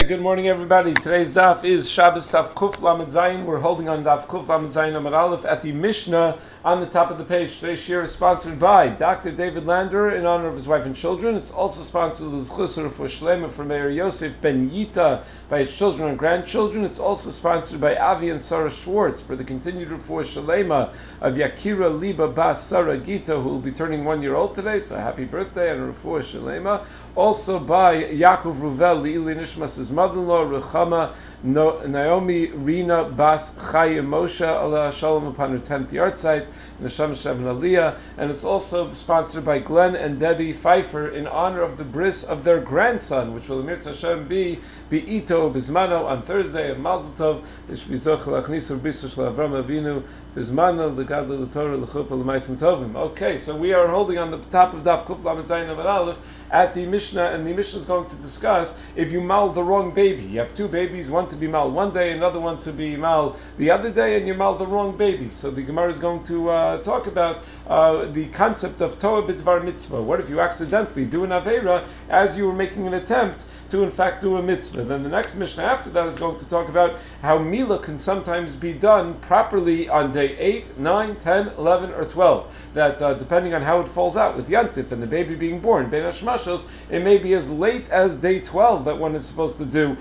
Good morning, everybody. Today's daf is Shabbos Daf Kuf Lamed Zayin. We're holding on Daf Kuf Lamed Zayin Amud Aleph at the Mishnah on the top of the page. Today's shir is sponsored by Dr. David Lander in honor of his wife and children. It's also sponsored with Chusur for Shlema for Mayor Yosef Ben Yita by his children and grandchildren. It's also sponsored by Avi and Sarah Schwartz for the continued refuah Shlema of Yakira Liba Bas Sarah Gita, who will be turning 1 year old today. So happy birthday and refuah Shlema. Also by Yaakov Ruvel Leili Nishmas, his mother-in-law, Ruchama Naomi Rina Bas Chaya Moshe Allah Shalom upon her 10th yahrzeit, Neshama Shem Aliyah, and it's also sponsored by Glenn and Debbie Pfeiffer in honor of the bris of their grandson, which will Amir Tashem be Ito Bismano on Thursday, and Mazel Tov Ishbizoch Lachnisur Bisur Shel Avram Avinu Bismano Legadol L'Torah L'Chuppah L'Maisim Tovim. Okay, so we are holding on the top of Daf Kuf Lamed Zayin Amud Aleph at the Mishnah, and the Mishnah is going to discuss if you mal the wrong baby. You have two babies, one to be mal one day, another one to be mal the other day, and you mal the wrong baby. So the Gemara is going to talk about the concept of Toa B'dvar Mitzvah. What if you accidentally do an Aveira as you were making an attempt to in fact do a mitzvah? Then the next Mishnah after that is going to talk about how Mila can sometimes be done properly on day 8, 9, 10, 11, or 12. That depending on how it falls out with Yantif and the baby being born, Ben Hashmashos, it may be as late as day 12 that one is supposed to do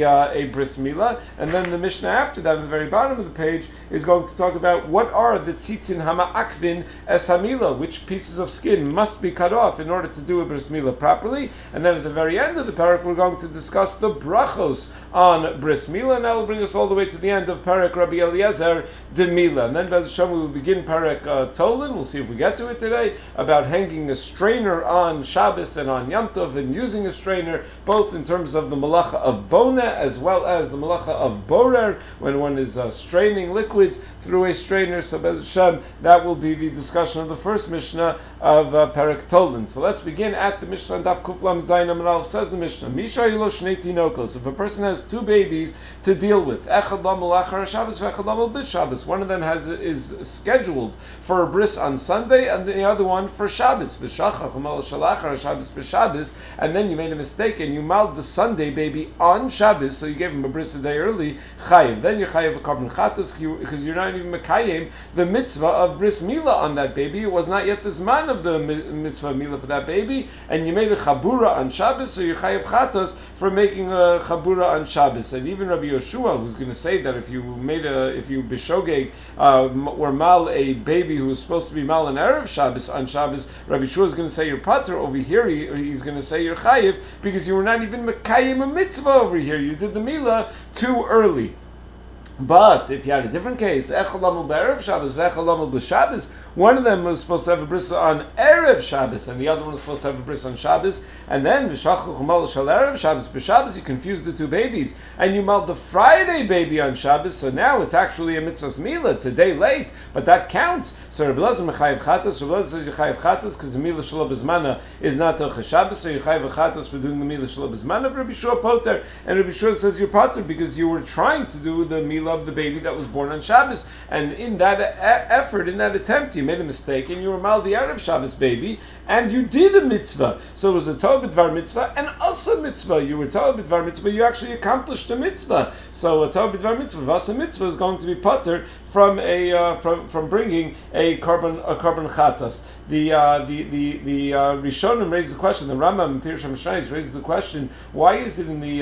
a bris Mila. And then the Mishnah after that, at the very bottom of the page, is going to talk about what are the tzitzin hama'akvin es hamila, which pieces of skin must be cut off in order to do a bris Mila properly. And then at the very end of the parak, we're going to discuss the brachos on bris Mila, and that will bring us all the way to the end of parak Rabbi Eliezer de Mila. And then Bez Hashem we will begin parak Tolin. We'll see if we get to it today, about hanging a strainer on Shabbos and on Yom Tov, and using a strainer both in terms of the malacha of bona as well as the malacha of borer, when one is straining liquids through a strainer. So Bez Hashem, that will be the discussion of the first Mishnah of parak Tolin. So let's begin at the Mishnah. Daf Kuf Lamed Zayin Amud Aleph. Says the Mishnah, Misha Yilo Shnei Tinokos. If a person has two babies to deal with, Echad Lamel Achar Shabbos, Echad Lamel Bis Shabbos. One of them is scheduled for a bris on Sunday, and the other one for Shabbos. V'shachach Umal Shalachar Shabbos for Shabbos, and then you made a mistake and you maled the Sunday baby on Shabbos, so you gave him a bris a day early. Chayiv. Then you're chayiv a carbon chatas because you're not even mekayim the mitzvah of bris mila on that baby. It was not yet the zman of the mitzvah mila for that baby, and you made a chabura on Shabbos, so you're chayiv chatas for making a chabura on Shabbos. And even Rabbi Yoshua, who's going to say that if you bishogeg or mal a baby who was supposed to be mal an erev Shabbos on Shabbos, Rabbi Yoshua is going to say you're pater. Over here he's going to say you're chayiv because you were not even mekayim a mitzvah over here. You did the milah too early. But if you had a different case, Echad Lamel B'erev Shabbos, Echad Lamel B'Shabbos, one of them was supposed to have a bris on Erev Shabbos, and the other one was supposed to have a bris on Shabbos, and then V'shachach Umal Shal Erev Shabbos, B'Shabbos, you confused the two babies, and you maled the Friday baby on Shabbos, so now it's actually a mitzvah's milah, it's a day late, but that counts. So Rabbi Elazar Mechayev Chatas, Rabbi Elazar says you chayev chatas because the milah shelo b'zmana is not till Shabbos, so you chayev chatas for doing the milah shelo b'zmana. Rabbi Shua poter, and Rabbi Shua says you're poter because you were trying to do the milah of the baby that was born on Shabbos, and in that effort, in that attempt, you made a mistake and you were mal the Erev Shabbos baby, and you did a mitzvah. So it was a Toa B'dvar mitzvah and also mitzvah. You were Toa B'dvar mitzvah, you actually accomplished a mitzvah. So a Toa B'dvar mitzvah, Vasa mitzvah is going to be poter from from bringing a carbon chatas. The Rishonim raised the question. The Rambam and Pirush HaMishnayos raises the question: why is it in the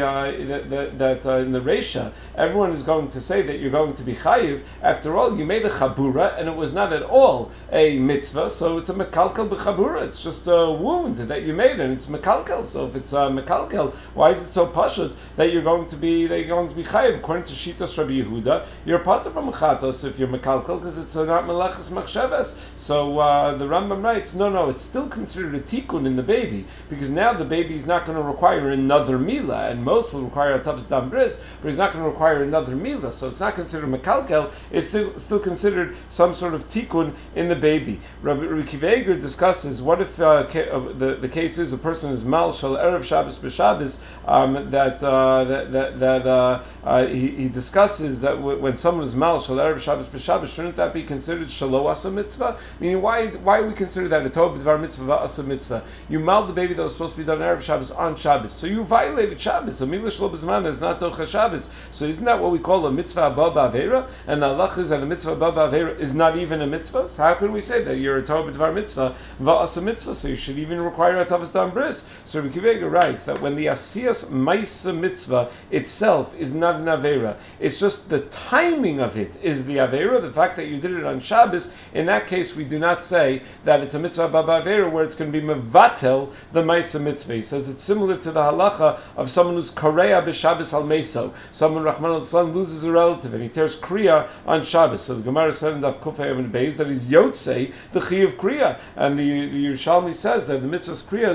in the Reisha everyone is going to say that you're going to be chayiv? After all, you made a chabura and it was not at all a mitzvah, so it's a mekalkel b'chabura. It's just a wound that you made and it's mekalkel. So if it's mekalkel, why is it so pashut that you're going to be chayiv? According to Shitas Rabbi Yehuda, you're part from chatas if you're mekalkel because it's not melachas machshavas. So the Rambam writes, no, it's still considered a tikkun in the baby because now the baby is not going to require another milah, and most will require a tabas dam bris, but he's not going to require another milah, so it's not considered mekalkel. It's still considered some sort of tikkun in the baby. Rabbi Kiva Eger discusses what if the case is a person is mal shal erev Shabbos b'Shabbos, he discusses that when someone is mal shal erev Shabbos b'Shabbos, shouldn't that be considered shalo asa mitzvah? Meaning, why we consider that a tov b'dvar mitzvah asa mitzvah? You mal the baby that was supposed to be done erev Shabbos on Shabbos, so you violated Shabbos. A milah shlo b'zman is not tocha Shabbos. So isn't that what we call a mitzvah abba ba'avera? And the halach is that a mitzvah abba ba'avera is not even a mitzvah. So how can we say that you're a tov b'dvar mitzvah va'asa mitzvah? So you should even require a tavas dam bris. So Rabbi Akiva Eiger writes that when the asiyas ma'isa mitzvah itself is not an avera, it's just the timing of it is the avera. The fact that you did it on Shabbos, in that case, we do not say that it's a mitzvah abba ba'avera where it's going to be mevatel the ma'isa mitzvah. He says it's similar to the halacha of someone who's korea b'Shabbos al meso. Someone Rahman al loses a relative and he tears kriya on Shabbos. So the Gemara said in Daf Kuf Hayim Beis that he's yotzei the chi of kriya, and the Yerushalmi says that the mitzvah's kriya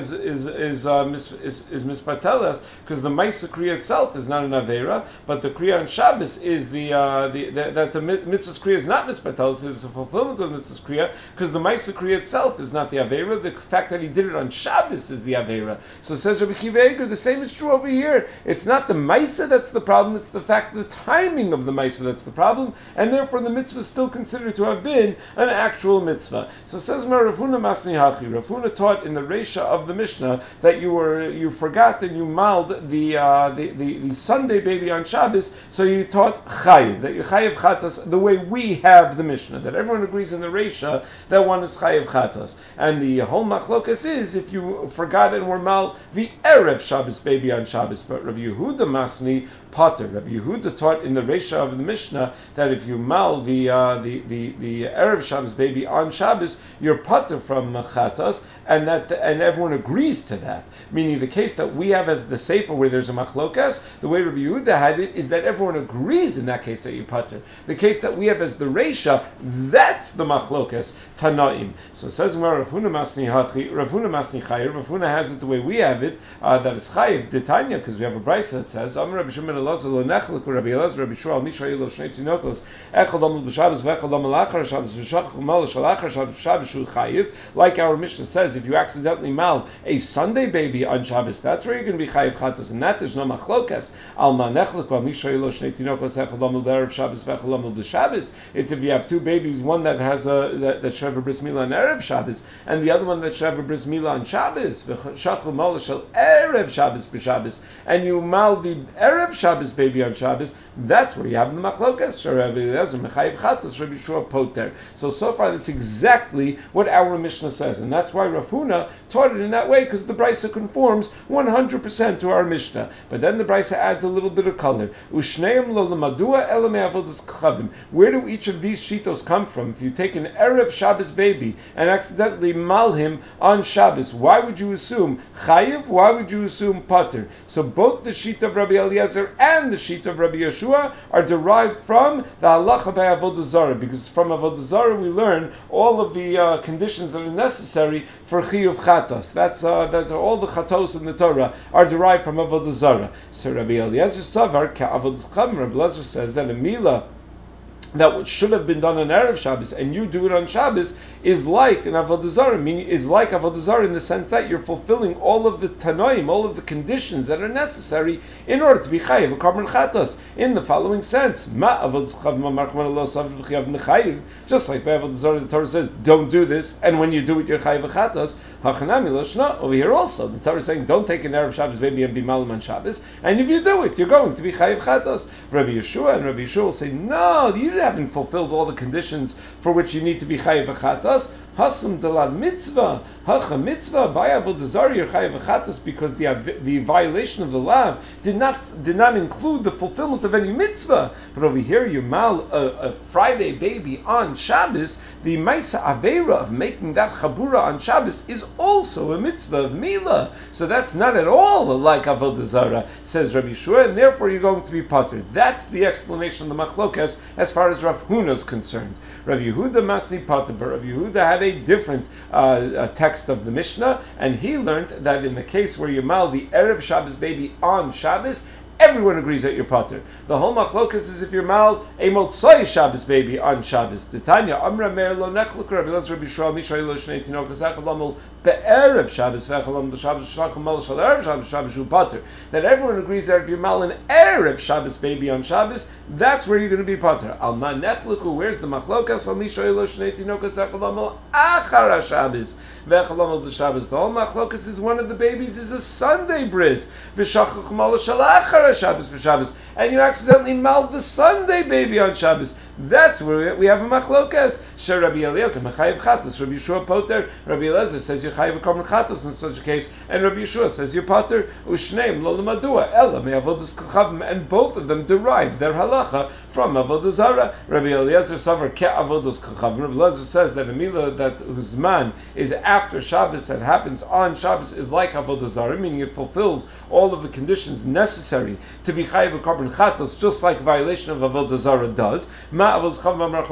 is mispateles because the ma'isa kriya itself is not an avera, but the kriya on Shabbos is that the mitzvah's kriya is not mispateles. It's a fulfillment of the mitzvah's kriya because the ma'isa kriya itself is not the avera. The fact that he did it on Shabbos is the avera. So says Rabbi Akiva Eiger, the same is true over here. It's not the ma'isa that's the problem; it's the fact the timing of the ma'isa that's the problem, and therefore the mitzvah is still considered to have been an actual mitzvah. So says Rav Huna Masni Hachi. Rav Huna taught in the Reisha of the Mishnah that you forgot and you mauled the Sunday baby on Shabbos, so you taught chayiv, that you chayiv chatas the way we have the Mishnah, that everyone agrees in the Reisha that one is chayiv chatas, and the whole machlokas is if you forgot and were mal the erev Shabbos baby on Shabbos. But Rabbi Yehuda Masni Potter. Rabbi Yehuda taught in the Reisha of the Mishnah that if you mal the erev Shabbos baby on Shabbos, you're potter from chatas, and everyone agrees to that. Meaning the case that we have as the sefer where there's a machlokas, the way Rabbi Yehuda had it is that everyone agrees in that case that you potter. The case that we have as the Reisha, that's the machlokas tanaim. So it says Rav Huna Masni Hachi, Rav Huna Masni Chayiv. Rav Huna has it the way we have it, that it's chayiv detanya, because we have a brayso that says Amar Rabbi Shimon Elazar lo nechlek Rabbi Elazar Rabbi Shmuel misha yilo shnei tinokos echad amul b'Shabbos v'echad amul achar Shabbos v'shachach umal shal achar Shabbos shu chayiv. Like our Mishnah says, if you accidentally mal a Sunday baby on Shabbos, that's where you're going to be chayiv chatas, and that there's no machlokas. Al ma nechlek misha yilo shnei tinokos echad amul b'erev Shabbos v'echad amul b'Shabbos. It's if you have two babies, one that has that should have a bris milah on erev Shabbos, and the other one that should have a bris milah on Shabbos. V'shachach umal shal erev Shabbos b'Shabbos, and you mal the erev Shabbos baby on Shabbos, that's where you have the machlokas. So far that's exactly what our Mishnah says, and that's why Rav Huna taught it in that way, because the brayso conforms 100% to our Mishnah. But then the brayso adds a little bit of color. Where do each of these shitos come from? If you take an erev Shabbos baby and accidentally mal him on Shabbos, why would you assume chayiv? Why would you assume pater? So both the shita of Rabbi Eliezer and the shita of Rabbi Yeshua are derived from the halacha by Avodah Zarah, because from Avodah Zarah we learn all of the conditions that are necessary for chiyuv chatos. That's all the chatos in the Torah are derived from Avodah Zarah. So Rabbi Eliezer Savar ka Avodah Chum. Rabbi Eliezer says that a milah that what should have been done on Erev Shabbos and you do it on Shabbos is like an Avodah Zarah, meaning is like Avodah Zarah in the sense that you're fulfilling all of the tanoim, all of the conditions that are necessary in order to be chayiv a korban chatos. In the following sense, ma avodas chav, just like by Avodah Zarah the Torah says, don't do this, and when you do it you're chayiv a chatos. Hachanami loshna. Over here also the Torah is saying, don't take an Erev Shabbos baby and be malam on Shabbos, and if you do it, you're going to be chayiv chatos. Rabbi Yeshua and Rabbi Yeshua will say, no, you haven't fulfilled all the conditions for which you need to be chayiv chatas. Hasam dalad mitzvah, hacha mitzvah by Avodah Zarah you're chayiv chatas, because the violation of the law did not include the fulfillment of any mitzvah. But over here you mal a Friday baby on Shabbos. The Maisa Aveira of making that Chabura on Shabbos is also a mitzvah of Milah. So that's not at all like Avodah Zarah, says Rabbi Shua, and therefore you're going to be patur. That's the explanation of the Machlokas as far as Rav Huna is concerned. Rav Yehuda Masni patur, but Rav Yehuda had a different text of the Mishnah, and he learned that in the case where you mal the Erev Shabbos baby on Shabbos, everyone agrees that you're pater. The whole machlokas is if you're mal a motzai Shabbos baby on Shabbos. The Tanya Amra Meir lo nechluk Rabbi Elazar Rabbi Yishmael Mishay lo shnei tinokos echad lamol be'erev Shabbos ve'echad lamol b'Shabbos shlachim mal shal erev Shabbos Shabbos hu pater. That everyone agrees that if you're mal an erev Shabbos baby on Shabbos, that's where you're going to be pater. Al ma nechluku, where's the machlokas? Al mishay lo shnei tinokos echad lamol achar Shabbos ve'echad lamol b'Shabbos. The whole machlokas is one of the babies is a Sunday bris v'shachach mal shal achar Shabbos b'Shabbos, and you accidentally mal the Sunday baby on Shabbos. That's where we have a machlokas. Shar Rabbi Eliezer mechayev chatos, Rabbi Yeshua poter. Rabbi Eliezer says you're chayev a korban chatos in such a case, and Rabbi Yeshua says you're poter. Ushneim lo lemadua ela me'avodas kochavim, and both of them derive their halacha from avodah zara. Rabbi Eliezer savar ke avodas kochavim. Rabbi Eliezer says that a milah that whose man is after Shabbos that happens on Shabbos is like avodah zara, meaning it fulfills all of the conditions necessary to be chayev a korban chatos, just like violation of avodah zara does. Just like we have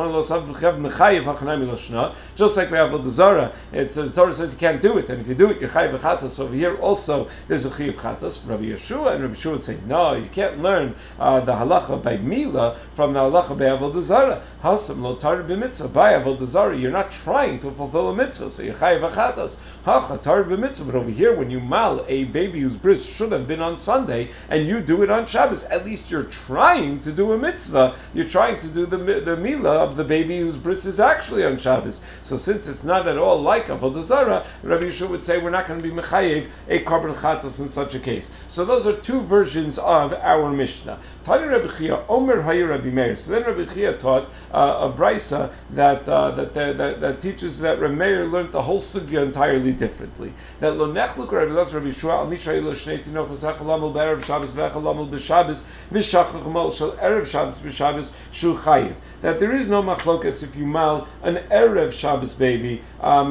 avodah zara, the Torah says you can't do it, and if you do it, you're chayiv chatos. Over here also, there's a chayiv chatos. Rabbi Yeshua and Rabbi Yeshua would say, no, you can't learn the halacha by mila from the halacha by avodah zara. Hasam lo tar b'mitzvah by avodah zara. You're not trying to fulfill a mitzvah, so you're chayiv chatos. Hacha tar b'mitzvah. But over here, when you mal a baby whose bris should have been on Sunday, and you do it on Shabbos, at least you're trying to do a mitzvah. You're trying to do the milah of the baby whose bris is actually on Shabbos. So since it's not at all like avodah zara, Rabbi Yeshua would say we're not going to be mechayev a korban chatos in such a case. So those are two versions of our Mishnah. Tani Rabbi Chia, Omer Hayu Rabbi Meir. So then Rabbi Chia taught a brisa that teaches that Rabbi Meir learned the whole sugya entirely differently. That lo nechluk Rabbi Elazar Rabbi Yeshua al mishay lo shnei tinokos echad lamol be'erev Shabbos ve'echad lamol b'Shabbos v'shachach mal shel erev Shabbos b'Shabbos shu chayiv. That there is no machlokas if you mal an erev Shabbos baby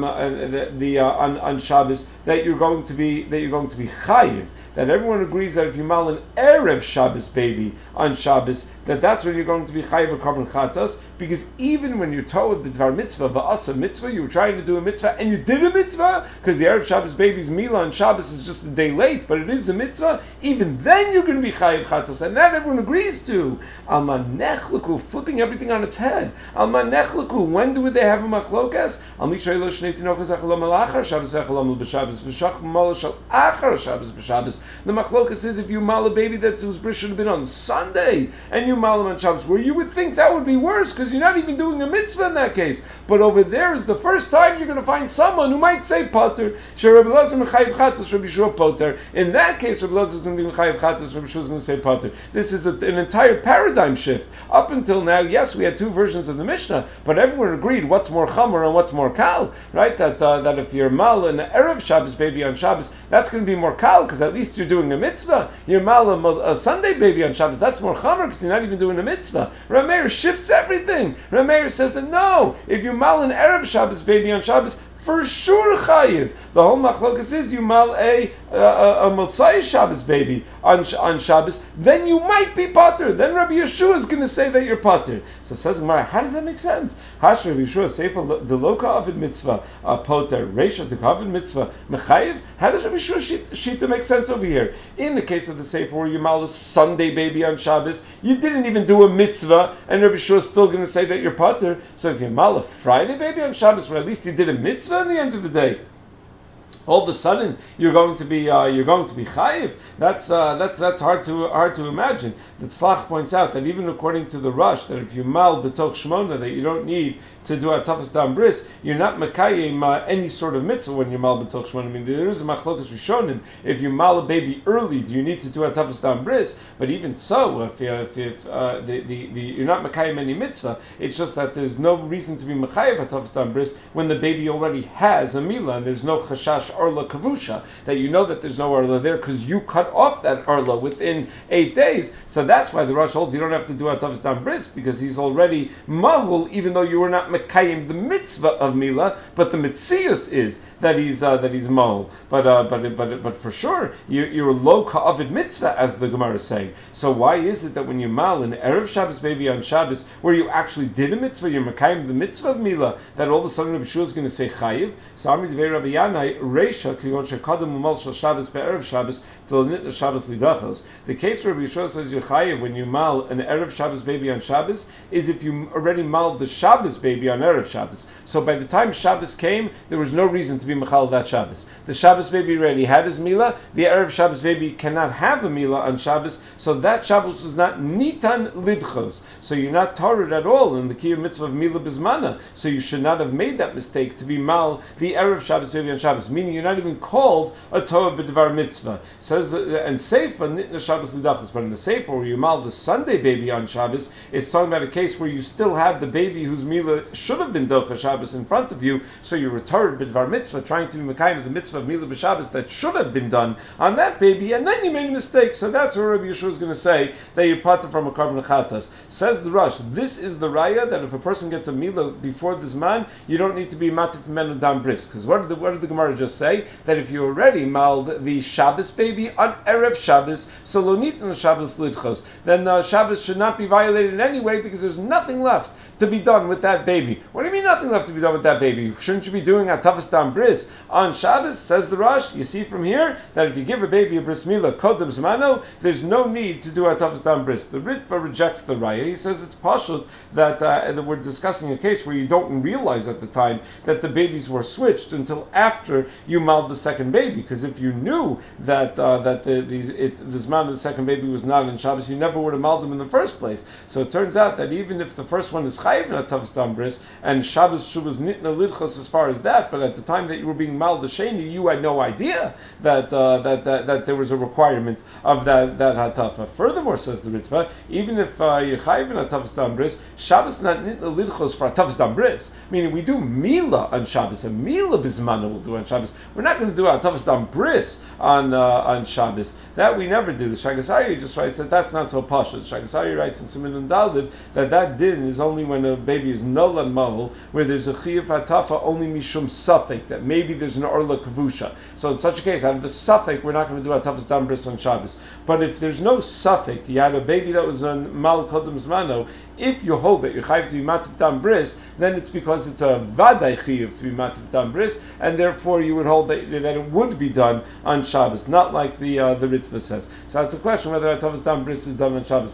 on Shabbos that you're going to be chayiv. That everyone agrees that if you mal an erev Shabbos baby on Shabbos, that's when you're going to be chayiv a korban chatos, because even when you're told the dvar mitzvah va'asa mitzvah, you were trying to do a mitzvah and you did a mitzvah because the erev Shabbos baby's milah on Shabbos is just a day late, but it is a mitzvah. Even then you're going to be chayiv chatos, and that everyone agrees to. Alma nechluku, flipping everything on its head. Alma nechluku, when do they have a machlokas? Al mishay lo shnei tinokos echad lamol achar Shabbos ve'echad lamol b'Shabbos v'shach mal shel achar Shabbos b'Shabbos. The machlokas is if you mal a baby whose bris should have been on Sunday and you mal him on Shabbos, where you would think that would be worse because you're not even doing a mitzvah in that case. But over there is the first time you're going to find someone who might say pater. Rabbi Elazar mechayev chatos, Rabbi Yeshua pater. In that case, Rabbi Elazar is going to be mechayev chatos, Rabbi Yeshua is going to say pater. This is an entire paradigm shift. Up until now, yes, we had two versions of the Mishnah, but everyone agreed what's more chamor and what's more kal, right? That if you're mal an erev Shabbos baby on Shabbos, that's going to be more kal because at least you're doing a mitzvah. You're mal a Sunday baby on Shabbos, that's more chamor because you're not even doing a mitzvah. Rameir shifts everything. Rameir says that no, if you mal an erev Shabbos baby on Shabbos, for sure chayiv. The whole machlokas is you mal a Motzai Shabbos baby on Shabbos, then you might be pater. Then Rabbi Yeshua is going to say that you're pater. So says Gemara, how does that make sense? Hash Rabbi Yeshua seifa the loka avid mitzvah poter reisha the avid mitzvah mechayiv. How does Rabbi Yeshua shita make sense over here? In the case of the seifa where you mal a Sunday baby on Shabbos, you didn't even do a mitzvah, and Rabbi Yeshua is still going to say that you're pater. So if you mal a Friday baby on Shabbos, well, at least you did a mitzvah at the end of the day, all of a sudden you're going to be chayiv. That's hard to imagine. The Tzlach points out that even according to the Rush, that if you mal b'toch shmona, that you don't need to do a tafas dam bris, you're not mekayim any sort of mitzvah when you mal b'toch shmona. I mean, there is a machlokas rishonim. If you mal a baby early, do you need to do a tafas dam bris? But even so, if you're not mekayim any mitzvah, it's just that there's no reason to be mekayiv a tafas dam bris when the baby already has a milah and there's no chashash arla kavusha, that you know that there's no arla there because you cut off that arla within 8 days. So that's why the Rosh holds you don't have to do a tavas dam bris because he's already mahul, even though you were not mekayim the mitzvah of milah, but the mitzius is that he's mahul. But for sure you're lo ka'avid mitzvah, as the Gemara is saying. So why is it that when you mal an erev Shabbos baby on Shabbos, where you actually did a mitzvah, you're mekayim the mitzvah of milah, that all of a sudden Rabbi Shua is going to say chayiv? So Amri Devei Rabbi Yanai Reisha Kiyon Shekadam Umal Shal Shabbos Be'erev Shabbos Till Nitna Shabbos Lidachos. The case where Rabbi Yeshua says you're chayav when you mal an Erev Shabbos baby on Shabbos is if you already maled the Shabbos baby on Erev Shabbos. So by the time Shabbos came, there was no reason to be mechal that Shabbos. The Shabbos baby already had his milah. The Erev Shabbos baby cannot have a milah on Shabbos, so that Shabbos was not nitan lidchos. So you're not tarred at all in the kiyum mitzvah of milah bismana. So you should not have made that mistake to be mal the Erev Shabbos baby on Shabbos. Meaning you're not even called a Torah b'dvar mitzvah. Says and seifa nitna Shabbos lidachos. But in the seifa where you mal the Sunday baby on Shabbos, it's talking about a case where you still have the baby whose milah should have been docha Shabbos in front of you. So you're returned b'dvar mitzvah, trying to be mekayim of the mitzvah of milah b'Shabbos that should have been done on that baby, and then you made a mistake. So that's where Rabbi Yeshua is going to say that you're parted from a carbon chatas. Says the Rush, this is the raya that if a person gets a milah before this man, you don't need to be matif menu dam bris. Because what did the Gemara just say? That if you already maled the Shabbos baby on Erev Shabbos, so lo nitin Shabbos lidchos, then Shabbos should not be violated in any way because there's nothing left to be done with that baby. What do you mean nothing left to be done with that baby? Shouldn't you be doing atavas dam bris on Shabbos? Says the Rush. You see from here that if you give a baby a bris milah kodem zmano, there's no need to do atavas dam bris. The Ritva rejects the raya. He says it's pashut that we're discussing a case where you don't realize at the time that the babies were switched until after you maled the second baby. Because if you knew that the zman of the second baby was not in Shabbos, you never would have maled them in the first place. So it turns out that even if the first one is chayiv in atavas dam bris and Shabbos shuvas nitna lidchos as far as that, but at the time that you were being maled the sheni, you had no idea that there was a requirement of that hatafa. Furthermore, says the Ritva, even if you're chayiv in atavas dam bris, Shabbos not nitna lidchos for atavas dam bris. Meaning we do milah on Shabbos, and milah bismana we'll do on Shabbos. We're not going to do atavas dam bris on Shabbos. That we never do. The Shagasari just writes that that's not so pashut. Shagasari writes in Siman and Dalid that din is only when a baby is null and mahul, where there's a chiyuv hatafa only mishum suffik, that maybe there's an orla kavusha. So in such a case, out of the suffik, we're not going to do atavas dam bris on Shabbos. But if there's no suffik, you had a baby that was on mal kodem zmano, if you hold that you're chayiv to be matif dam bris, then it's because it's a vaday chiyuv to be matif dam bris, and therefore you would hold that it would be done on Shabbos, not like the Ritva says. So that's a question whether atavas dam bris is done on Shabbos.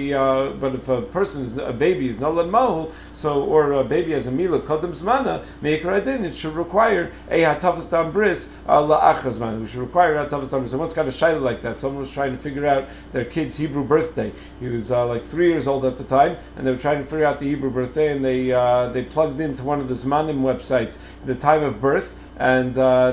But if a baby is null and mahul, or a baby has a milah kodem zmana, meikar adin, it should require a atavas dam bris la'achar zmana. We should require atavas dam bris. Someone's got a shayla like that. Someone was trying to figure out their kid's Hebrew birthday. He was like 3 years old at the time, and they were trying to figure out the Hebrew birthday, and they plugged into one of the Zmanim websites the time of birth, and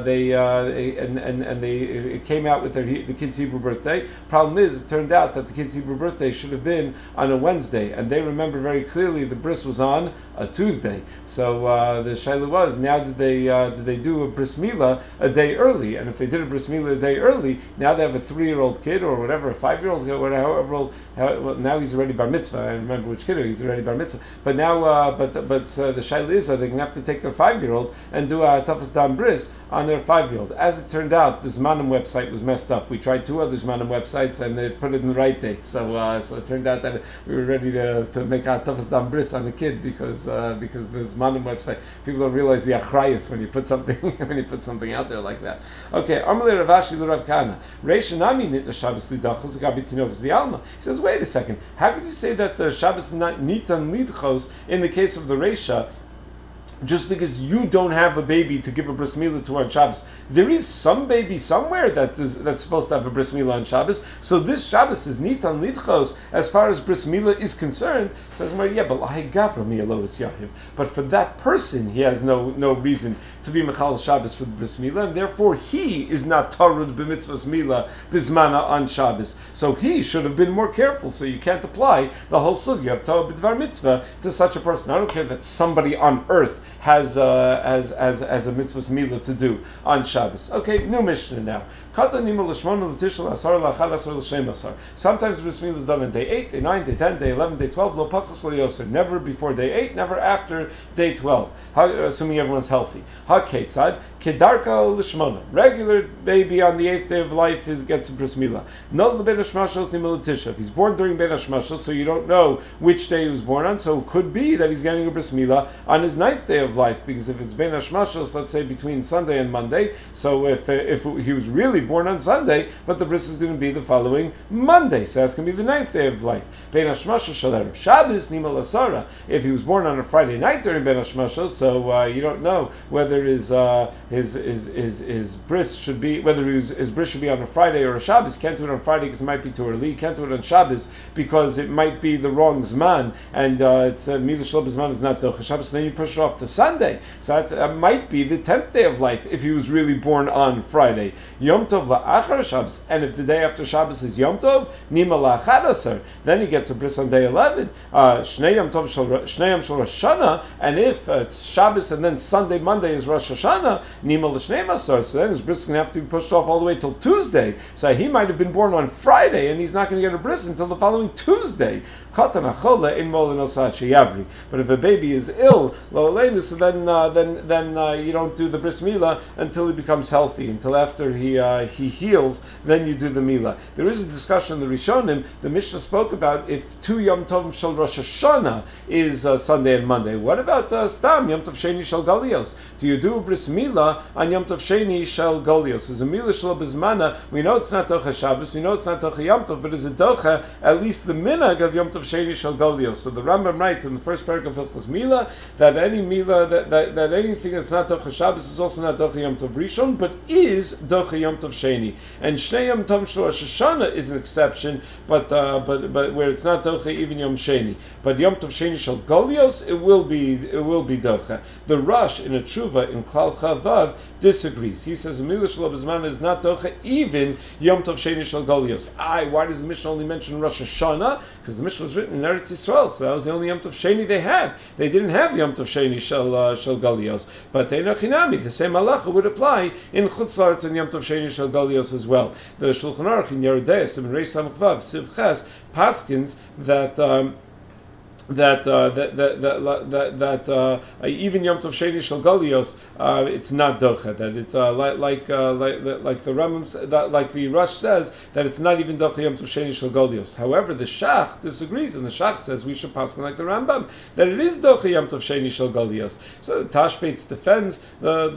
it came out with the kid's Hebrew birthday. Problem is, it turned out that the kid's Hebrew birthday should have been on a Wednesday, and they remember very clearly the bris was on a Tuesday. So the shayla was, now did they do a bris milah a day early? And if they did a bris milah a day early, now they have a 3-year-old kid or whatever, a 5-year-old kid, however old. Now he's already bar mitzvah. I remember which kid he's already bar mitzvah. But now, the shayla is, they're going to have to take their 5-year-old and do a tafas dam bris on their 5-year-old. As it turned out, the Zmanim website was messed up. We tried 2 other Zmanim websites and they put it in the right date. So it turned out that we were ready to make a tafas dam bris on the kid because the Zmanim website, people don't realize the achrayus when you put something out there like that. Okay, Amalei Rav Ashi l'Rav Kana. Reish nami nitna Shabbos lidachos gabitinokos the alma. He says, wait a second. How could you say that the Shabbos is not nitan lidchos in the case of the Reisha? Just because you don't have a baby to give a bris milah to on Shabbos, there is some baby somewhere that's supposed to have a bris milah on Shabbos. So this Shabbos is nitan lidchos as far as bris milah is concerned. Says, well, yeah, but but for that person, he has no reason to be mechal Shabbos for the bris milah, and therefore he is not tarud b'mitzvos milah bismana on Shabbos. So he should have been more careful. So you can't apply the whole sugya of tarud b'dvar mitzvah to such a person. I don't care that somebody on earth has a mitzvah's milah to do on Shabbos. Okay, new Mishnah now. Sometimes bris milah is done on day 8, day 9, day 10, day 11, day 12. Lo pachos lo yoser. Never before day 8, never after day 12. Assuming everyone's healthy. Ha-ketzad, kedarka l'shmona. Regular baby on the 8th day of life gets a bris milah. Not l'bein hashmashos nimel l'tisha. If he's born during bein hashmashos, so you don't know which day he was born on, so it could be that he's getting a bris milah on his 9th day of life, because if it's bein hashmashos, let's say between Sunday and Monday, so if he was really born on Sunday, but the bris is going to be the following Monday, so that's going to be the 9th day of life. Bein hashmashos shel erev Shabbos nimel asara. If he was born on a Friday night during bein hashmashos, so you don't know whether his bris should be, whether his bris should be on a Friday or a Shabbos. Can't do it on Friday because it might be too early. Can't do it on Shabbos because it might be the wrong zman, and it's milah shel zman is not docha Shabbos. Then you push it off to Sunday, so that might be the 10th day of life if he was really born on Friday. Yom Tov la'achar Shabbos, and if the day after Shabbos is Yom Tov, nima la'achadasar, then he gets a bris on day 11. Shnei Yom shel Rosh Hashanah, and if it's Shabbos and then Sunday, Monday is Rosh Hashanah, nima l'shnei masar, so then his bris is going to have to be pushed off all the way till Tuesday. So he might have been born on Friday, and he's not going to get a bris until the following Tuesday. But if a baby is ill, so then you don't do the bris milah until he becomes healthy, until after he heals, then you do the milah. There is a discussion in the Rishonim. The Mishnah spoke about if 2 Yom Tovim shel Rosh Hashanah is Sunday and Monday. What about Stam Yom Tov Sheni shel Galios? Do you do a bris milah on Yom Tov Sheni shel Galios? Is a milah shel bezmana? We know it's not docha Shabbos. We know it's not docha Yom Tov, but is it docha at least the minhag of Yom Tov Sheni shel Galios? So the Rambam writes in the first paragraph of Hilchos Milah that any milah that anything that's not docha Shabbos is also not docha Yom Tov Rishon, but is docha Yom Tov Sheni. And Shnei Yom Tov shel Rosh Hashanah is an exception, but where it's not docha even Yom Sheni. But Yom Tov Sheni shel Galios, it will be docha. The Rosh in a tshuva in Klal Chavav disagrees. He says milah shel bezman is not docha even Yom Tov Sheni shel Galios. Why does the Mishnah only mention Rosh Hashanah? Because the Mishnah was written in Eretz Yisrael, so that was the only Yom Tov Sheni they had. They didn't have Yom Tov Sheni shel Galios. But Teina Chinami, the same halacha would apply in Chutz La'aretz and Yom Tov Sheni shel Galios as well. The Shulchan Aruch in Yoreh Deis in Reish Samach Vav Siv Ches paskins that even Yom Tov Sheni shel Galios, it's not docha. That it's like the Rambam, like the Rosh says that it's not even docha Yom Tov Sheni shel Galios. However, the Shach disagrees, and the Shach says we should pass like the Rambam that it is docha Yom Tov Sheni shel Galios. So the Tashbetz defends the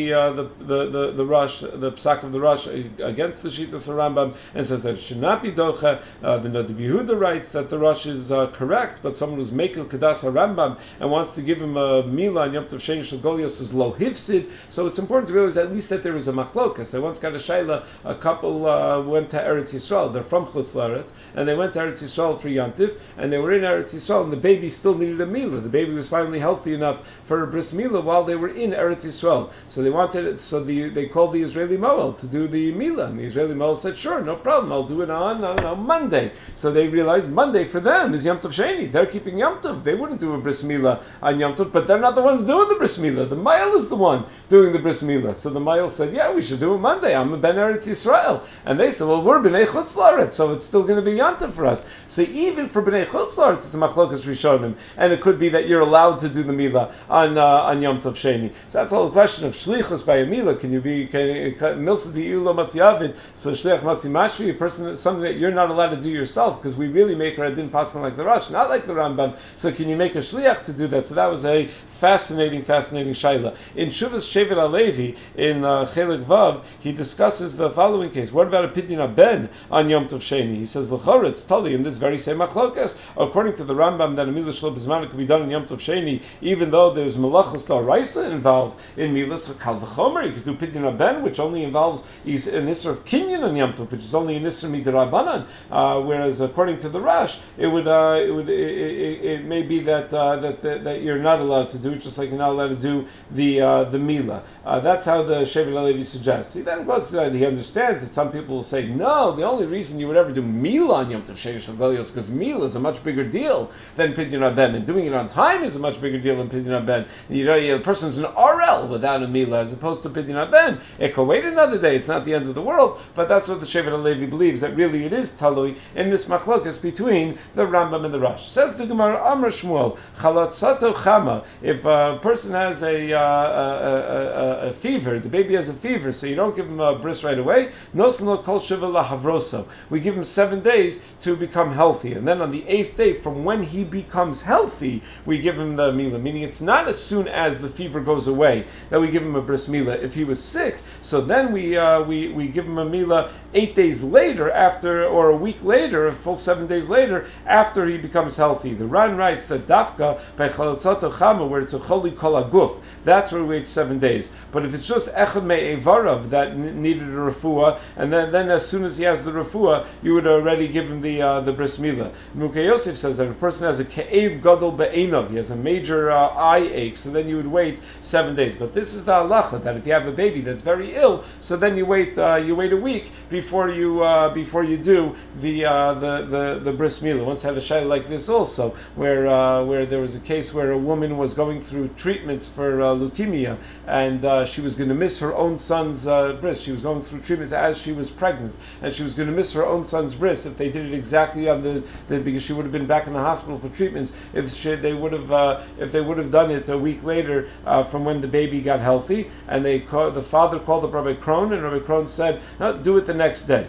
Rosh, the Psak of the Rosh against the Shittas of Rambam, and says that it should not be docha. The Nadav Yehuda writes that the Rosh is correct, but someone who's Mekel Kedas HaRambam and wants to give him a milah on Yom Tov Sheni shel Galios is lo hifsid. So it's important to realize at least that there is a machlokas. I once got a shayla. A couple went to Eretz Yisrael. They're from Chutz La'aretz, and they went to Eretz Yisrael for Yantiv, and they were in Eretz Yisrael, and the baby still needed a milah. The baby was finally healthy enough for a bris milah while they were in Eretz Yisrael. So they wanted it. So they called the Israeli Moel to do the milah, and the Israeli Moel said, "Sure, no problem. I'll do it on Monday." So they realized Monday for them is Yom Tov Sheni. They're keeping Yom Tov. They wouldn't do a bris milah on Yom Tov, but they're not the ones doing the bris milah. The Mayel is the one doing the bris milah. So the Mayel said, "Yeah, we should do it Monday. I'm a Ben Eretz Yisrael." And they said, "Well, we're Bnei Chutz La'aretz, so it's still going to be Yom Tov for us." So even for Bnei Chutz La'aretz, it's a machlokas rishonim, and it could be that you're allowed to do the milah on Yom Tov Sheni. So that's all a question of shlichus by a milah. Can you be milsa di'ulo matziyavid? So shliach matzimashvi, a person, something that you're not allowed to do yourself, because we really make our adin paskin like the Rosh, not like the Rambam. So can you make a shliach to do that? So that was a fascinating shayla. In Shuvas Shevet HaLevi, in Chelik Vav, he discusses the following case. What about a Pidyon Ben on Yom Tov Sheni? He says, L'choretz, Tali, in this very same machlokas, according to the Rambam, that a milah shel bezman could be done on Yom Tov Sheni, even though there's melachos d'oraisa involved in milas for kal v'chomer. You could do Pidyon Ben, which only involves an isser of kinyan on Yom Tov, which is only an isser midrabanan. Whereas according to the Rash, it it may be that that you're not allowed to do it, just like you're not allowed to do the Mila. That's how the Shevet HaLevi suggests. He then goes to he understands that some people will say, no, the only reason you would ever do Mila on Yom Tov Sheni Shel Galios is because Mila is a much bigger deal than Pidyon Haben, and doing it on time is a much bigger deal than Pidyon Haben. The person's an RL without a Mila, as opposed to Pidyon Haben. It can wait another day, it's not the end of the world, but that's what the Shevet HaLevi believes, that really it is Talui in this machlokas between the Rambam and the Rosh. Says the Gemara, Amar Shmuel, Chalatzato Chama, if a person has a fever, the baby has a fever, so you don't give him a bris right away, Nosen lo kol shiva lahavroso. We give him 7 days to become healthy, and then on the 8th day, from when he becomes healthy, we give him the Mila, meaning it's not as soon as the fever goes away that we give him a bris Mila. If he was sick, so then we give him a Mila 8 days later, after, or a week later, a full 7 days later, after he becomes healthy. The Ran writes that Dafka by Chalatzato Chama, where it's a Choli Kol Aguf, that's where we wait 7 days. But if it's just Echad Me Evarav that needed a refuah, and then as soon as he has the refuah, you would already give him the bris milah. Mukhe Yosef says that if a person has a ke'ev gadol be'enov, he has a major eye ache, so then you would wait 7 days. But this is the halacha, that if you have a baby that's very ill, so then you wait a week before you do the bris milah. Once I had a shayla like this also, where there was a case where a woman was going through treatments for leukemia, and she was going to miss her own son's bris. She was going through treatments as she was pregnant, and she was going to miss her own son's bris if they did it exactly on the because she would have been back in the hospital for treatments if they would have done it a week later from when the baby got healthy. And the father called up Rabbi Krohn, and Rabbi Krohn said, no, do it the next day.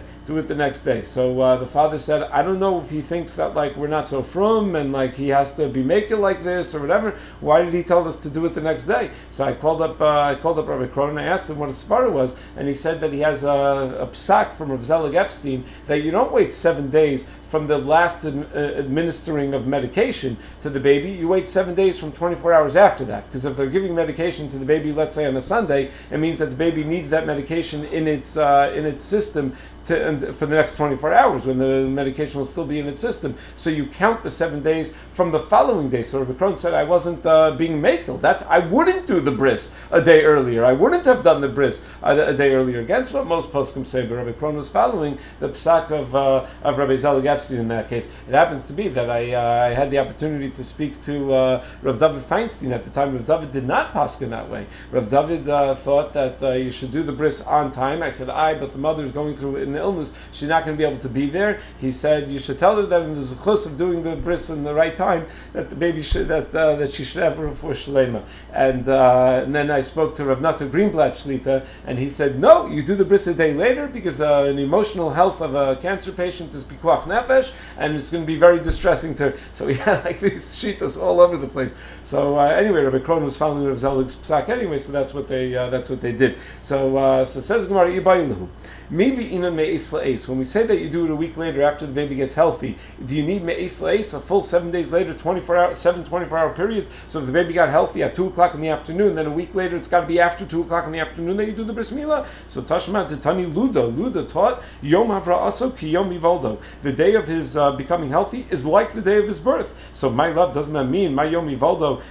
So the father said, I don't know if he thinks that like we're not so frum and like he has to be making like this or whatever. Why did he tell us to do it the next day? So I called up Rabbi Krohn and I asked him what his svara was, and he said that he has a psak from Rav Zelig Epstein that you don't wait 7 days from the last administering of medication to the baby. You wait 7 days from 24 hours after that, because if they're giving medication to the baby, let's say on a Sunday, it means that the baby needs that medication in its system for the next 24 hours, when the medication will still be in its system. So you count the 7 days from the following day. So Rabbi Krohn said, I wasn't being makel. That I wouldn't do the bris a day earlier. I wouldn't have done the bris a day earlier. Against what most poskim say, but Rabbi Krohn was following the psak of Rabbi Zelig Epstein in that case. It happens to be that I had the opportunity to speak to Rav David Feinstein at the time. Rav David did not paskin that way. Rav David thought that you should do the bris on time. I said, but the mother is going through an illness, she's not going to be able to be there. He said, you should tell her that in the zechus of doing the bris in the right time, that the baby should that she should have a refuah shlema. And then I spoke to Rav Nata Greenblatt Shlita, and he said, no, you do the bris a day later, because an emotional health of a cancer patient is pikuach nefesh, and it's going to be very distressing to her. So he had like these shitas all over the place. So anyway, Rabbi Krohn was following Rav Zelig's psak anyway, so that's what they did. So says Gemara Ibaylahu. Maybe in a me'es la'es. When we say that you do it a week later after the baby gets healthy, do you need me'es la'es, a full 7 days later, 24-hour periods? So if the baby got healthy at 2 o'clock in the afternoon, then a week later it's got to be after 2 o'clock in the afternoon that you do the bris milah? So Tashma Titani Luda taught, Yom Havra'aso ki Yom Yivaldo. The day of his becoming healthy is like the day of his birth. So my love, doesn't that mean my Yom Yivaldo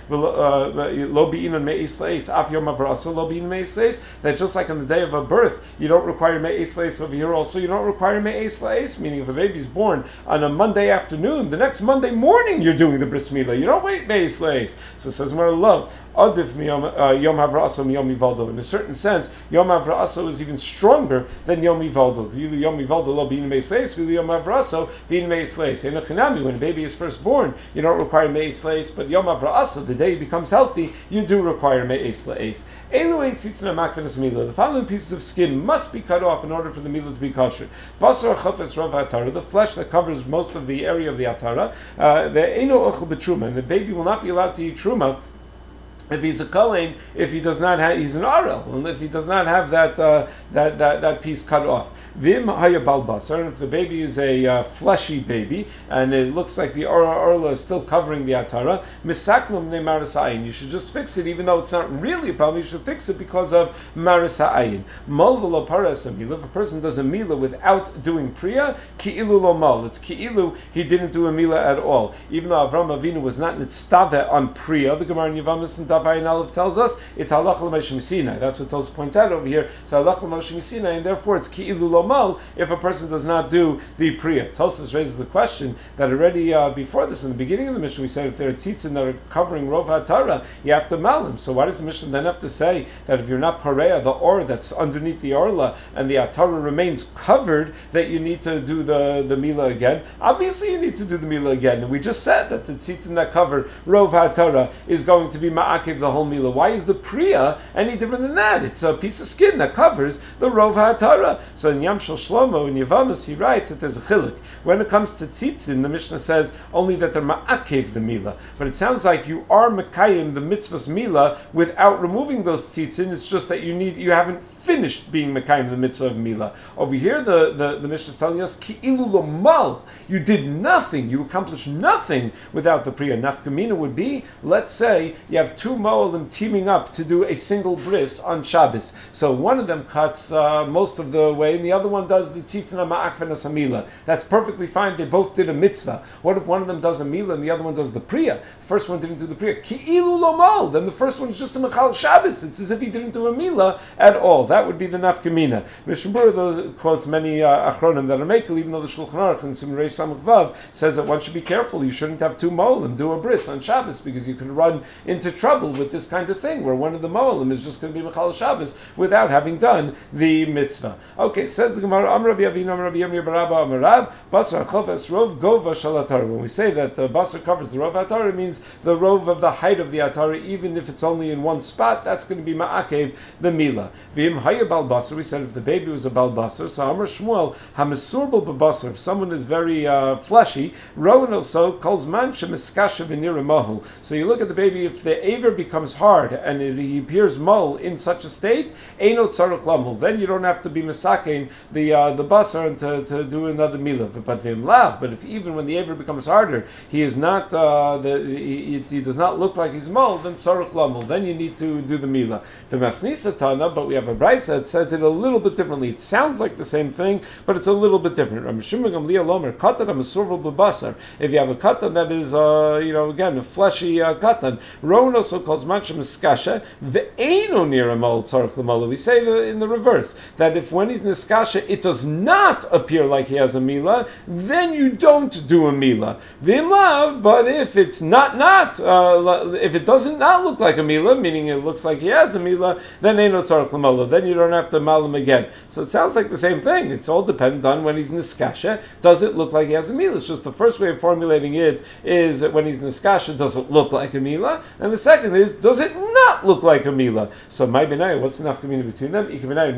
lo bi'inan me'es la'es, af Yom Havra'aso lo bi'inan me'es la'es? That just like on the day of a birth, you don't require me'es la'es over here also, you don't require me'es la'es, meaning if a baby's born on a Monday afternoon, the next Monday morning you're doing the bris milah. You don't wait me'es la'es. So it says more love. Adif Yom Havra'aso Yom Yivaldo. In a certain sense, Yom Havra'aso is even stronger than Yom Yivaldo. Yom Yivaldo lo bein me'es la'es, Yom Havra'aso bein me'es la'es. When a baby is first born, you don't require me'es la'es, but Yom Havra'aso, the day he becomes healthy, you do require me'es la'es. The following pieces of skin must be cut off in order for the milah to be kosher. Basar chafetz rov atara, the flesh that covers most of the area of the atara, and the baby will not be allowed to eat truma if he's a Kohen, if he does not have, he's an Arel, and if he does not have that piece cut off. Vim haya balbasar, if the baby is a fleshy baby, and it looks like the orla is still covering the atara, misaknum ne marisayin. You should just fix it, even though it's not really a problem. You should fix it because of marisayin. Mal v'lo paras a mila. If a person does a mila without doing priya, ki'ilu lo mal. It's ki'ilu he didn't do a mila at all. Even though Avram Avinu was not nitztave on priya, the Gemara in Yevamos and Daf Ayin Aleph tells us it's halach l'Moshe Sinai. That's what Tosfos points out over here. It's halach l'Moshe Sinai, and therefore it's ki'ilu lo mal if a person does not do the priya. Tosfos raises the question that already before this, in the beginning of the Mishnah, we said if there are tzitzin that are covering rov ha'tara, you have to mal them. So why does the Mishnah then have to say that if you're not pareya, the or that's underneath the orla, and the atara remains covered, that you need to do the mila again? Obviously you need to do the mila again. And we just said that the tzitzin that cover rov ha'tara is going to be ma'akev the whole mila. Why is the priya any different than that? It's a piece of skin that covers the rov ha'tara. So in Yam Shel Shlomo, in Yevamos, he writes that there's a chiluk. When it comes to tzitzin, the Mishnah says only that they're ma'akev the mila. But it sounds like you are mekayim the mitzvah's mila without removing those tzitzin. It's just that you haven't finished being mekayim the mitzvah of mila. Over here, the Mishnah is telling us ki'ilu lo mal. You did nothing. You accomplished nothing without the priya. Nafkamina would be, let's say you have two mo'alim teaming up to do a single bris on Shabbos. So one of them cuts most of the way, and the other one does the tzitzin ma'akvenas hamila. That's perfectly fine. They both did a mitzvah. What if one of them does a mila and the other one does the priya? The first one didn't do the priya. Ki'ilu lo mal. Then the first one is just a mechal Shabbos. It's as if he didn't do a mila at all. That would be the nafkamina. Mishnah Berurah quotes many achronim that are makel, even though the Shulchan Aruch in Siman Reish Samach Vav says that one should be careful. You shouldn't have two mo'alim do a bris on Shabbos because you can run into trouble with this kind of thing where one of the mo'alim is just going to be mechal Shabbos without having done the mitzvah. Okay, says the Gemara, Amar Rabbi Avinu, Amar Rabbi Yirmiyah bar Abba, Amar Rab, Basar Choves Rov Gova Shel Atara. When we say that the Basar covers the Rov Atara, it means the Rov of the height of the Atara, even if it's only in one spot, that's going to be Ma'akev, the Mila. V'im Haya Bal Basar, we said if the baby was a Bal Basar, so Amar Shmuel, HaMesurbal B'Basar, if someone is very fleshy, Rowan also calls man shemiskasha v'nira mohul. So you look at the baby, if the aver becomes hard and he appears mol in such a state, eino tzarich lamul, then you don't have to be misakein the basar and to do another milah. But v'im lav, but if even when the aver becomes harder, he is not he does not look like he's mol, then tzarich lamul, then you need to do the milah. The masnisa tana, but we have a brayso that says it a little bit differently. It sounds like the same thing, but it's a little bit different. If you have a katan that is, again, a fleshy katan, Rowan also calls mancha miskasha ve'eino nira mal tzarich l'mala. We say in the reverse, that if when he's niskasha, it does not appear like he has a mila, then you don't do a mila. V'imlav, but if it's if it doesn't not look like a mila, meaning it looks like he has a mila, then eino tzarich l'mala. Then you don't have to mal him again. So it sounds like the same thing. It's all dependent on when he's niskasha. Does it look like he has a mila? It's just the first way of formulating it is that when he's niskasha, does it look like a mila? And the second is, does it not look like a mila? So my benai, what's the nafkamina between them?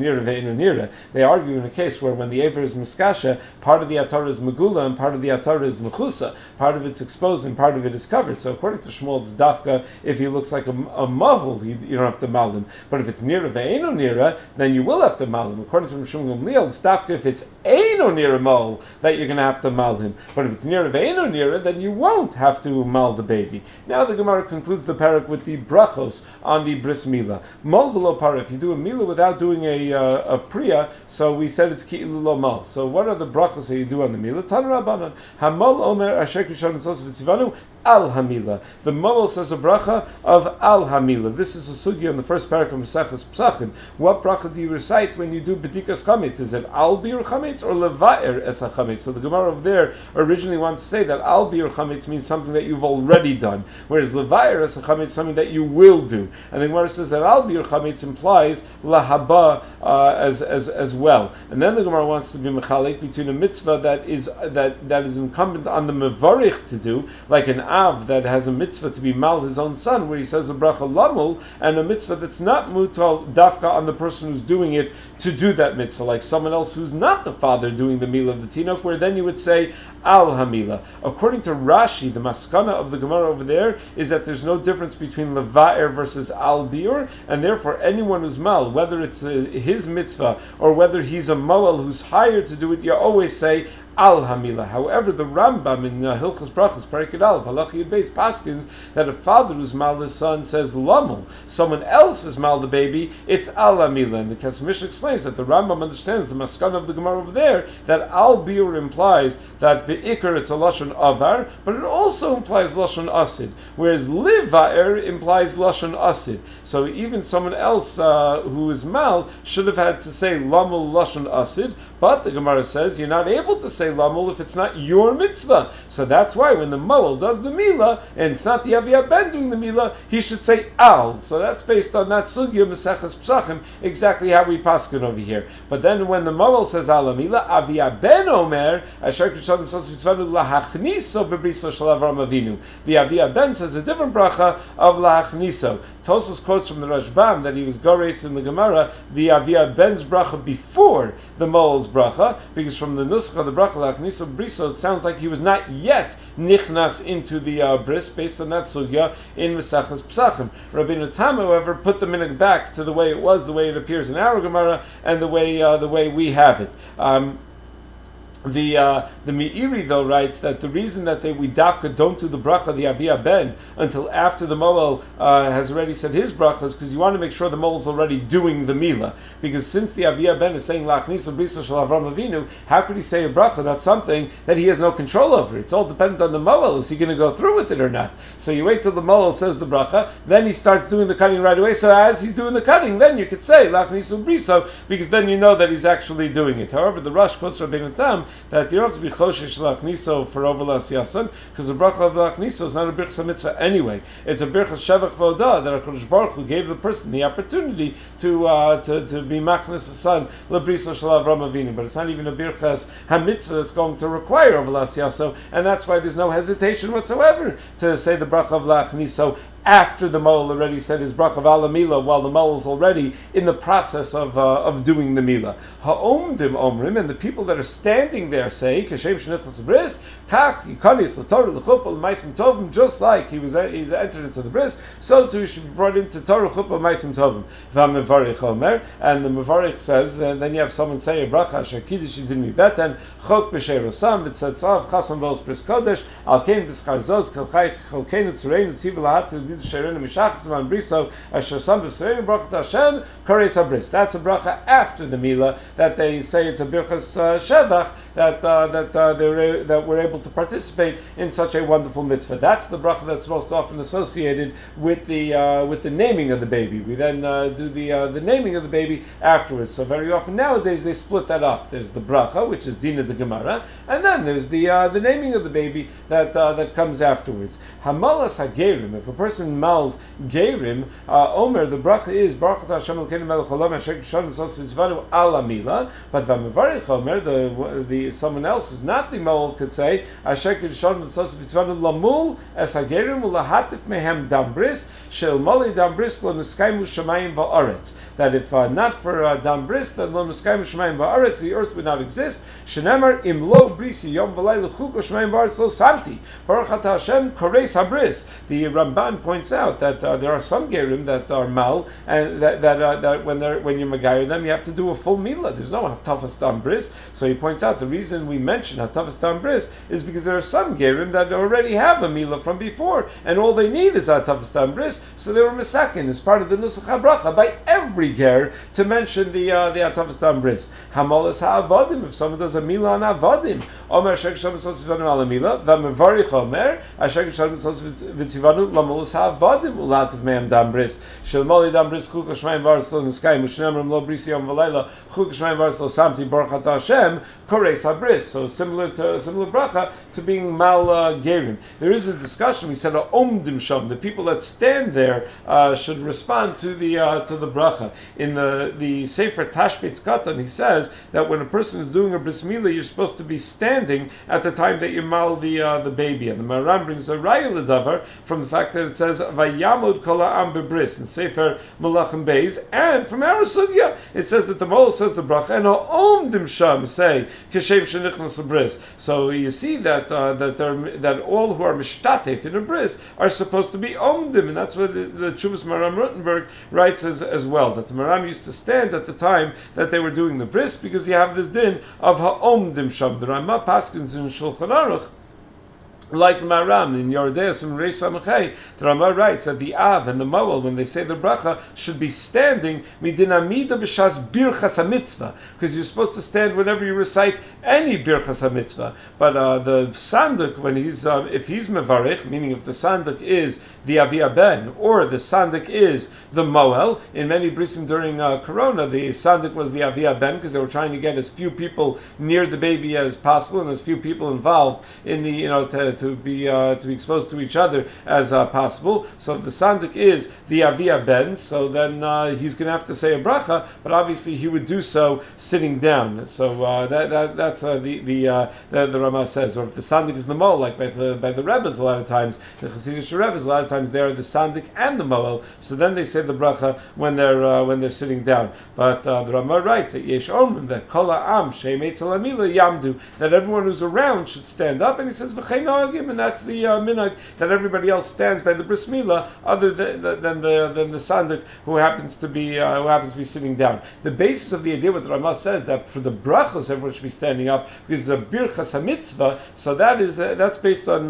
They argue in a case where when the aver is miskasha, part of the atara is megula and part of the atara is mechusa. Part of it's exposed and part of it is covered. So according to Shmuel, it's dafka. If he looks like a mahul, you don't have to mal him. But if it's nira ve'eno nira, then you will have to mal him. According to Shmuel Gamliel, it's dafka if it's eno nira mal that you're going to have to mal him. But if it's nira ve'eno nira, then you won't have to mal the baby. Now the Gemara concludes the parak with the brachos on the bris mila. Mal v'lo para, if you do a mila without doing a priya, so we said it's ki'ilu lo mal. So what are the brachos that you do on the mila? Tan Rabbanan, hamal omer asher kishan mitzvos v'tzivanu al hamila. The Mamal says a bracha of al hamila. This is a sugi on the first parak of Maseches Pesachim. What bracha do you recite when you do bedikas chametz? Is it al bir chametz or levaer es chametz? So the Gemara over there originally wants to say that al bir chametz means something that you've already done, whereas levaer es chametz something that you will do. And the Gemara says that al bir chametz implies lahaba as well. And then the Gemara wants to be mechalek between a mitzvah that is incumbent on the mevarich to do, like an av that has a mitzvah to be mal his own son, where he says a bracha lamul, and a mitzvah that's not mutal dafka on the person who's doing it to do that mitzvah, like someone else who's not the father doing the mila of the tinok, where then you would say al hamila. According to Rashi, the maskana of the Gemara over there is that there's no difference between between leva'er versus al biur, and therefore anyone who's mal, whether it's his mitzvah or whether he's a moel who's hired to do it, you always say al hamila. However, the Rambam in Hilchos Brachos, Perek Aleph, Halacha Yud Beis, paskins that a father who's mal his son says lamul, someone else is mal the baby, it's al hamila. And the Kesef Mishnah explains that the Rambam understands the maskan of the Gemara over there that al biur implies that be'ikr it's a lashon avar, but it also implies lashon asid, whereas livaer implies lashon asid. So even someone else who is mal should have had to say lamul lashon asid, but the Gemara says you're not able to say lamul if it's not your mitzvah. So that's why when the moel does the milah, and it's not the Aviyah Ben doing the milah, he should say al. So that's based on that sugya Maseches Pesachim, exactly how we paskin over here. But then when the moel says al milah, Aviyah Ben omer, Asher Kishadim Sosvitzvanu lahachniso bebriso shel Avram Avinu. The Aviyah Ben says a different bracha of lahachniso. Tosfos quotes from the Rashbam that he was goreis in the Gemara, the Aviyah Ben's bracha before the moel's bracha, because from the nusach of the bracha lachniso briso, it sounds like he was not yet nichnas into the bris, based on that sugya in Maseches Pesachim. Rabbeinu Tam, however, put the minhag back to the way it was, the way it appears in our Gemara, and the way we have it. The Meiri though writes that the reason that we dafka don't do the bracha the Aviyah Ben until after the moel has already said his bracha is because you want to make sure the moel is already doing the milah. Because since the Aviyah Ben is saying lachniso brisa shel Avram Avinu, how could he say a bracha about something that he has no control over? It's all dependent on the moel. Is he going to go through with it or not? So you wait till the moel says the bracha, then he starts doing the cutting right away. So as he's doing the cutting, then you could say lachniso brisa, because then you know that he's actually doing it. However, the Rosh quotes Rabbeinu Tam that you don't have to be choshesh lachniso for overlas yasan, because the bracha of lachniso is not a birchas mitzvah anyway. It's a birchas shevach voda that HaKadosh Baruch Hu gave the person the opportunity to be machnes a son lebriso shel Avram Avinu, but it's not even a birchas hamitzvah that's going to require overlas yaso, and that's why there's no hesitation whatsoever to say the bracha of lachniso after the moel already said his bracha of ala milah, while the moel is already in the process of doing the milah. Ha'omdim omrim, and the people that are standing there say, kashem shenichlas bris, kach yikanis l'torah l'chuppah l'maisim tovim, just like he's entered into the bris, so too he should be brought into Torah chuppah l'maisim tovim. V'amevarich omer, and the mevarich says, then you have someone say a bracha asher kiddush yidin mibeten, chok b'shei rosam, v'tzetzav chasam v'os bris kodesh, al kein b'schar zos, kalchai cholkeinu tzureinu tziv l'hatzi that's a bracha after the milah that they say it's a birchas shevach that we're able to participate in such a wonderful mitzvah. That's the bracha that's most often associated with the naming of the baby. We then do the naming of the baby afterwards. So very often nowadays they split that up. There's the bracha, which is Dina de Gemara, and then there's the naming of the baby that comes afterwards. Hamalas hagerim, if a person mals gerim, Omer, the bracha is Baruch Atah Hashem Elokeinu melech haolam asher kishon v'sos ala milah, but v'mevarich Omer, the someone else who's not the mol could say asher kishon v'sos lamul es hagerim ulahatif mehem dambris shel moli dambris lo niskaimu shamayim va'aretz, that if not for dambris, then lo niskaimu shamayim va'aretz, the earth would not exist. Shenemar im lo brisi yom v'layla chuk shamayim va'aretz lo samti Baruch Atah Hashem koreis habris. The Ramban points out that there are some gerim that are mal, and that when you magayer them, you have to do a full milah. There's no hatafas tam bris. So he points out the reason we mention hatafas tam bris is because there are some gerim that already have a milah from before, and all they need is hatafas tam bris. So they were misakin as part of the nusach habracha by every ger to mention the hatafas tam bris. Hamalas ha'avadim, if someone does a milah on avadim, Omer asher k'shav v'tzos v'tzivanu ala milah, v'mevarich Omer asher k'shav v'tzos v'tzivanu lamalas ha'avadim ulativ mehem dambris shel moli dambris chuk ha'shmayim v'aretz lo niskayim u'shneimrim lo brisi yom v'layla chuk ha'shmayim v'aretz lo samti Baruch Atah Hashem koreis habris. So similar bracha to being mal gerim. There is a discussion. We said omdim sham, the people that stand there should respond to the bracha. In the Sefer Tashbetz Katan, he says that when a person is doing a bris milah, you're supposed to be standing at the time that you mal the baby. And the Maran brings a raya l'davar from the fact that it says says Vayamud Kol Ha'am Bebris in Sefer Melachim Beis, and from our sugya it says that the Mol says the bracha and Om Dimsham say Keshem Shenichnas Bris. So you see that that all who are mishtatef in a bris are supposed to be omdim, and that's what the Chuvas Maram Rutenberg writes as well, that the Maram used to stand at the time that they were doing the bris because you have this din of ha'omdim sham. The Rama Paskins in Shulchan Aruch, like the Maram in Yordeus and Reish Samachay, the Rama writes that the Av and the Moel, when they say the bracha, should be standing midinamida b'shas birchas hamitzvah, because you're supposed to stand whenever you recite any birchas hamitzvah. But the sandik, when he's if he's mevarich, meaning if the sandik is the Avia Ben or the sandik is the Moel, in many brisim during Corona, the sandik was the Avia Ben because they were trying to get as few people near the baby as possible and as few people involved in the to be exposed to each other as possible. So if the sandik is the Avia Ben, so then he's going to have to say a bracha, but obviously he would do so sitting down. So that's the Rama says. Or if the sandik is the Moel, like by the Rebbes a lot of times, the Hasidic Rebbes a lot of times they are the sandik and the Moel. So then they say the bracha when they're sitting down. But the Rama writes that Yesh Omrim that Kol Ha'am She'em Eitzel Hamila Yamdu, that everyone who's around should stand up, and he says V'chein Nahagim, and that's the minhag that everybody else stands by the bris milah, other than the sandik who happens to be sitting down. The basis of the idea what the Rama says that for the brachos everyone should be standing up because it's a birchas hamitzvah. So that's based on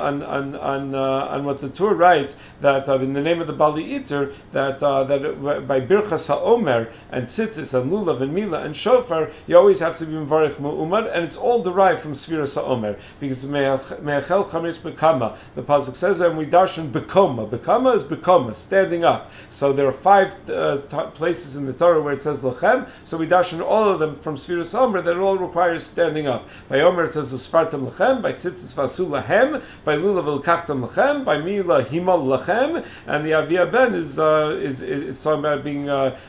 what the Tur writes, that in the name of the Bali Iter, that by birchas haomer and tzitzis and lulav and milah and shofar you always have to be mevarich mu'umar, and it's all derived from sfiras haomer because me'achel chametz bekama. The pasuk says, and we darshan bekoma. Bekoma is bekoma, standing up. So there are 5 places in the Torah where it says lachem. So we darshan all of them from sfiras haomer that it all requires standing up. By omer it says usfartam lachem. By tzitzis vasu lahem. By lulav elkachtam lachem. By milah himal lachem. And the Avia Ben is talking about being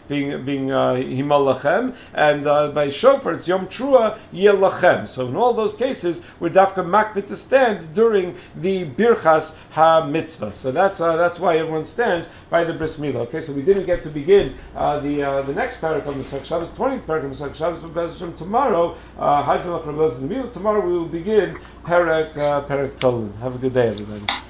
himal lachem. And by shofar it's yom trua yeh lachem. So in all those cases we're dafka makbid to stand during the birchas ha-mitzvah. So that's why everyone stands by the bris milah. Okay, so we didn't get to begin the next parak on the Masech Shabbos, 20th parak on the Masech Shabbos, but tomorrow, tomorrow we will begin parak Tolun. Have a good day, everybody.